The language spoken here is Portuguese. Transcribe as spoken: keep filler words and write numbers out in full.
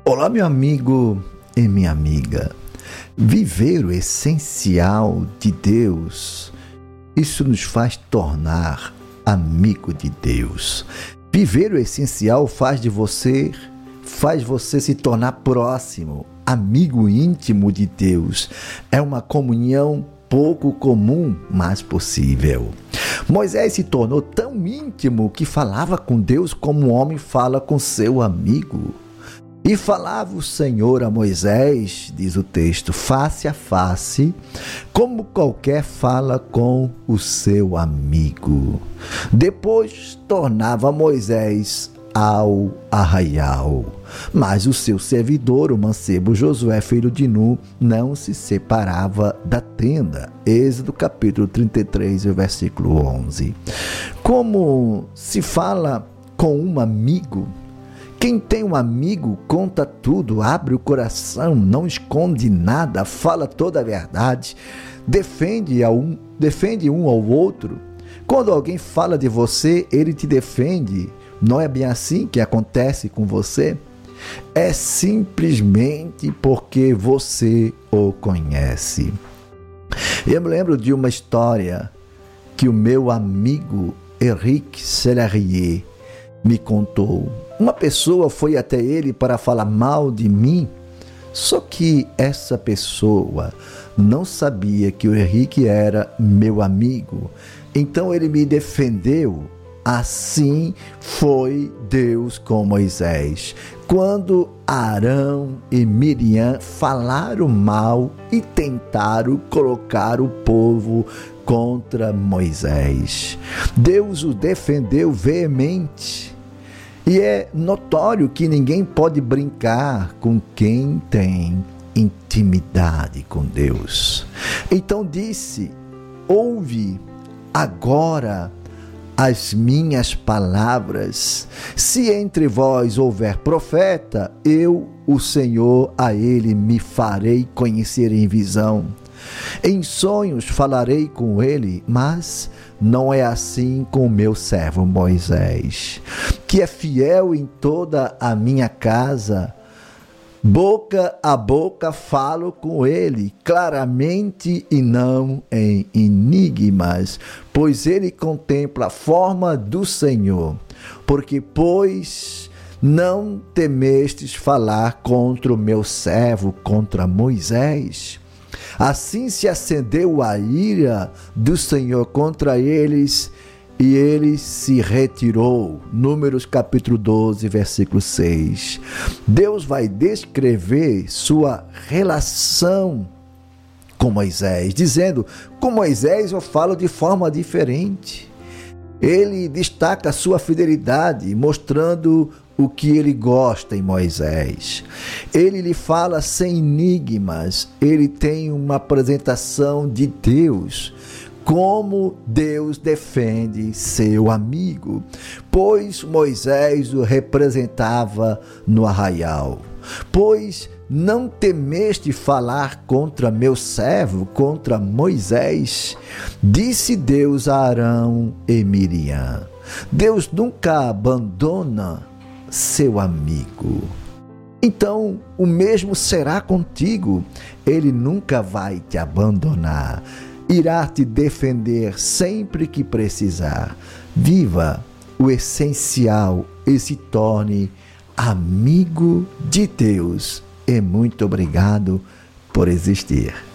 Olá, meu amigo e minha amiga. Viver o essencial de Deus, isso nos faz tornar amigo de Deus. Viver o essencial faz de você, faz você se tornar próximo, amigo íntimo de Deus. É uma comunhão pouco comum, mas possível. Moisés se tornou tão íntimo que falava com Deus como um homem fala com seu amigo. E falava o Senhor a Moisés, diz o texto, face a face, como qualquer fala com o seu amigo. Depois tornava Moisés ao arraial. Mas o seu servidor, o mancebo Josué, filho de Nun, não se separava da tenda. Êxodo capítulo trinta e três, versículo onze. Como se fala com um amigo? Quem tem um amigo conta tudo, abre o coração, não esconde nada, fala toda a verdade, defende, a um, defende um ao outro. Quando alguém fala de você, ele te defende. Não é bem assim que acontece com você? É simplesmente porque você o conhece. Eu me lembro de uma história que o meu amigo Henrique Selerier me contou. Uma pessoa foi até ele para falar mal de mim, só que essa pessoa não sabia que o Henrique era meu amigo. Então ele me defendeu. Assim foi Deus com Moisés. Quando Arão e Miriam falaram mal e tentaram colocar o povo contra Moisés, Deus o defendeu veemente. E é notório que ninguém pode brincar com quem tem intimidade com Deus. Então disse: ouve agora as minhas palavras. Se entre vós houver profeta, eu, o Senhor, a ele me farei conhecer em visão. Em sonhos falarei com ele, mas não é assim com o meu servo Moisés, que é fiel em toda a minha casa. Boca a boca falo com ele, claramente e não em enigmas, pois ele contempla a forma do Senhor. Porque, pois, não temestes falar contra o meu servo, contra Moisés? Assim se acendeu a ira do Senhor contra eles, e ele se retirou. Números capítulo doze, versículo seis. Deus vai descrever sua relação com Moisés, dizendo: com Moisés eu falo de forma diferente. Ele destaca sua fidelidade, mostrando o que ele gosta em Moisés. Ele lhe fala sem enigmas, ele tem uma apresentação de Deus, como Deus defende seu amigo, pois Moisés o representava no arraial. Pois não temeste falar contra meu servo, contra Moisés? Disse Deus a Arão e Miriam. Deus nunca abandona seu amigo. Então, o mesmo será contigo. Ele nunca vai te abandonar. Irá te defender sempre que precisar. Viva o essencial e se torne amigo de Deus. E muito obrigado por existir.